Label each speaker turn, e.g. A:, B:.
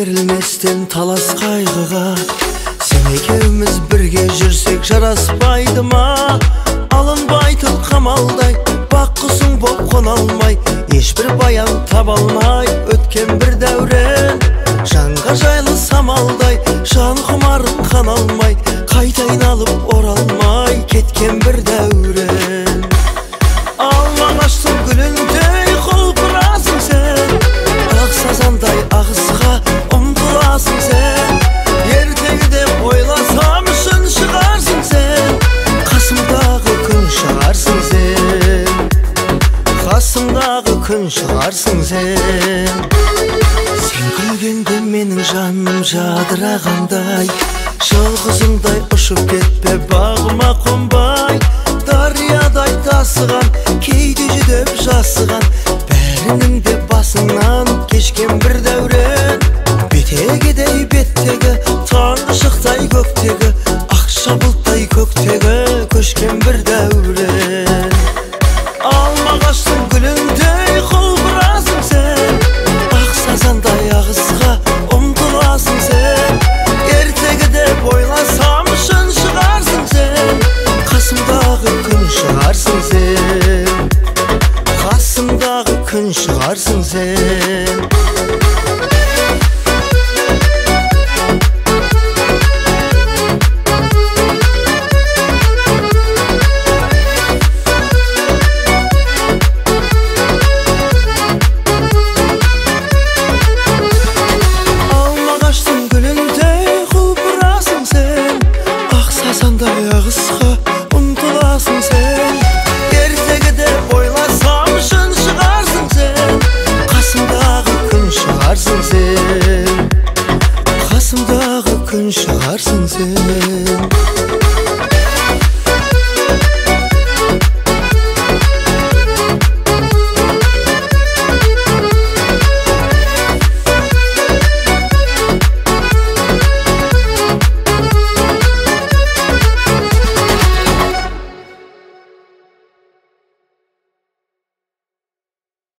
A: берілместен талас қайғыға, сен екеуміз бірге жүрсек жараспайды ма? Алынбайтын қамалдай бақ құсың боп қона алмай, ешбір баян таба алмай өткен бір дәурен. Жанға жайлы самалдай жан құмарын қана алмай, қайта айналып оралмай кеткен бір дәурен. Алма ағаштың гүліндей құлпырасың сен, ақ сазандай ағысқа ұмтыласың сен. Ертеңді ойласам үшін шығарсың сен, қасымдағы күн шығарсың сен, қасымдағы күн шығарсың сен. Сен күлгенде менің жаным жадырағандай, жалғызыңдай ұшып кетпе бағыма қонбай. Дариядай тасыған, кейде жүдеп жасыған, бәрінің де басыңнан кешкен бір дәурен. Бетегедей беттегі, таңғы шықтай көктегі, ақша бұлттай көктегі көшкен бір дәурен. Алма ағаштың гүліндей құлпырасың сен, ақ сазандай ағысқа ұмтыласың сен. Ертегі деп ойласам үшін шығарсың сен, қасымдағы күн шығарсың сен, қасымдағы күн шығарсың сен. Ағысқа ұмтыласың сен, ертегі деп ойласам үшін шығарсың сен, қасымдағы күн шығарсың сен, қасымдағы күн шығарсың сен.